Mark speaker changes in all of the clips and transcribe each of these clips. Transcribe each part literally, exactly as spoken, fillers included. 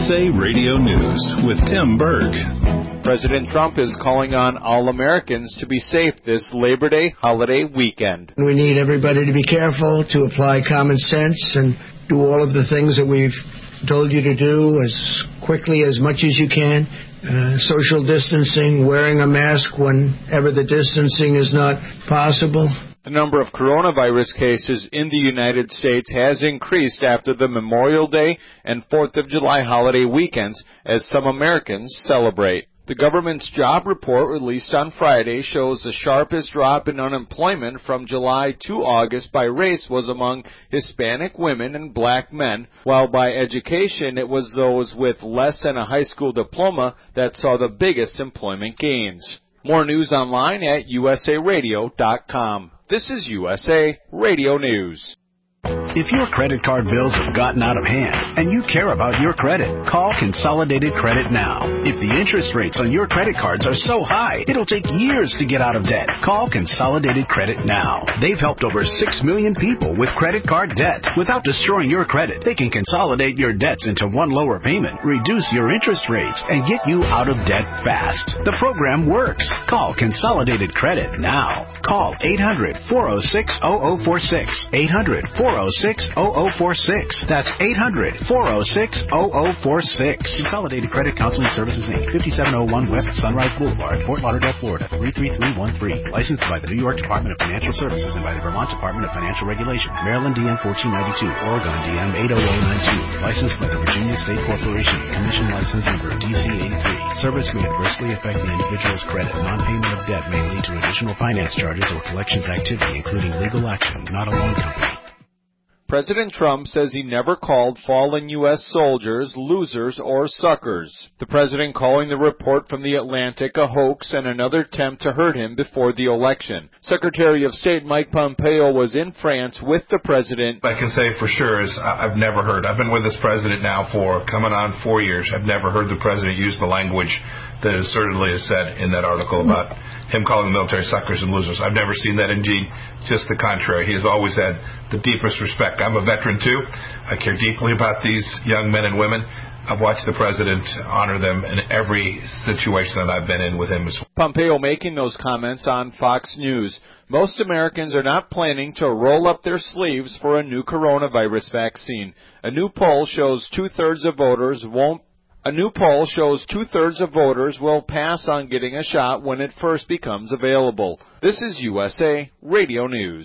Speaker 1: S A Radio News with Tim Berg.
Speaker 2: President Trump is calling on all Americans to be safe this Labor Day holiday weekend.
Speaker 3: We need everybody to be careful, to apply common sense, and do all of the things that we've told you to do as quickly, as much as you can. Uh, social distancing, wearing a mask whenever the distancing is not possible.
Speaker 2: The number of coronavirus cases in the United States has increased after the Memorial Day and fourth of July holiday weekends as some Americans celebrate. The government's job report released on Friday shows the sharpest drop in unemployment from July to August by race was among Hispanic women and black men, while by education it was those with less than a high school diploma that saw the biggest employment gains. More news online at U S A radio dot com. This is U S A Radio News.
Speaker 4: If your credit card bills have gotten out of hand and you care about your credit, call Consolidated Credit now. If the interest rates on your credit cards are so high, it'll take years to get out of debt. Call Consolidated Credit now. They've helped over six million people with credit card debt. Without destroying your credit, they can consolidate your debts into one lower payment, reduce your interest rates, and get you out of debt fast. The program works. Call Consolidated Credit now. Call eight hundred, four oh six, oh oh four six. eight hundred, four oh six, oh oh four six. That's eight hundred, four oh six, oh oh four six. Consolidated Credit Counseling Services, Incorporated, fifty-seven oh one West Sunrise Boulevard, Fort Lauderdale, Florida, three three three one three. Licensed by the New York Department of Financial Services and by the Vermont Department of Financial Regulation. Maryland D M fourteen ninety-two, Oregon D M eight oh oh nine two. Licensed by the Virginia State Corporation. Commission license number D C eighty-three. Service may adversely affect an individual's credit. Non-payment of debt may lead to additional finance charges or collections activity, including legal action. Not a loan company.
Speaker 2: President Trump says he never called fallen U S soldiers losers or suckers. The president calling the report from The Atlantic a hoax and another attempt to hurt him before the election. Secretary of State Mike Pompeo was in France with the president.
Speaker 5: I can say for sure is I've never heard. I've been with this president now for coming on four years. I've never heard the president use the language that assertedly is said in that article about him calling the military suckers and losers. I've never seen that. Indeed, just the contrary. He has always had the deepest respect. I'm a veteran, too. I care deeply about these young men and women. I've watched the president honor them in every situation that I've been in with him.
Speaker 2: Pompeo making those comments on Fox News. Most Americans are not planning to roll up their sleeves for a new coronavirus vaccine. A new poll shows two-thirds of voters won't A new poll shows two-thirds of voters will pass on getting a shot when it first becomes available. This is U S A Radio News.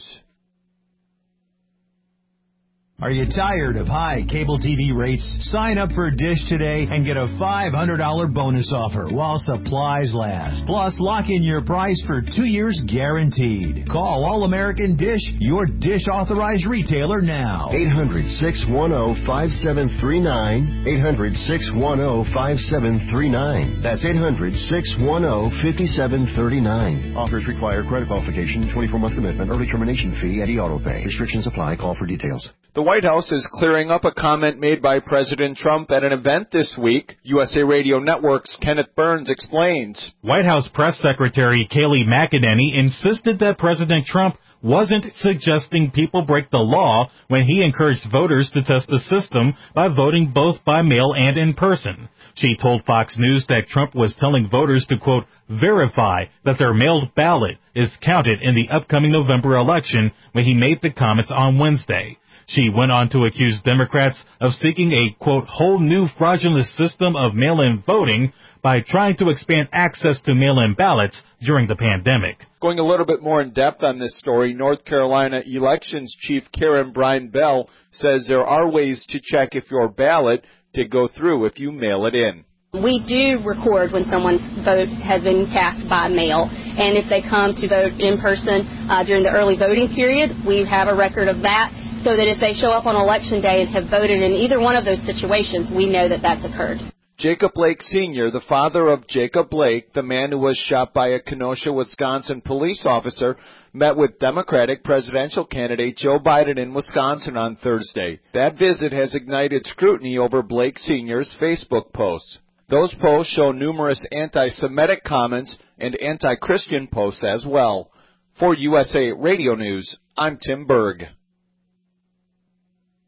Speaker 6: Are you tired of high cable T V rates? Sign up for Dish today and get a five hundred dollars bonus offer while supplies last. Plus, lock in your price for two years guaranteed. Call All-American Dish, your Dish authorized retailer now.
Speaker 7: eight hundred, six one zero, five seven three nine. eight hundred, six one zero, five seven three nine. That's eight hundred, six one zero, five seven three nine. Offers require credit qualification, twenty-four month commitment, early termination fee, and e-auto pay. Restrictions apply. Call for details.
Speaker 2: The White House is clearing up a comment made by President Trump at an event this week. U S A Radio Network's Kenneth Burns explains.
Speaker 8: White House Press Secretary Kayleigh McEnany insisted that President Trump wasn't suggesting people break the law when he encouraged voters to test the system by voting both by mail and in person. She told Fox News that Trump was telling voters to, quote, verify that their mailed ballot is counted in the upcoming November election when he made the comments on Wednesday. She went on to accuse Democrats of seeking a, quote, whole new fraudulent system of mail-in voting by trying to expand access to mail-in ballots during the pandemic.
Speaker 2: Going a little bit more in depth on this story, North Carolina Elections Chief Karen Bryan Bell says there are ways to check if your ballot did go through if you mail it in.
Speaker 9: We do record when someone's vote has been cast by mail, and if they come to vote in person uh, during the early voting period, we have a record of that, so that if they show up on Election Day and have voted in either one of those situations, we know that that's occurred.
Speaker 2: Jacob Blake Senior, the father of Jacob Blake, the man who was shot by a Kenosha, Wisconsin police officer, met with Democratic presidential candidate Joe Biden in Wisconsin on Thursday. That visit has ignited scrutiny over Blake Senior's Facebook posts. Those posts show numerous anti-Semitic comments and anti-Christian posts as well. For U S A Radio News, I'm Tim Berg.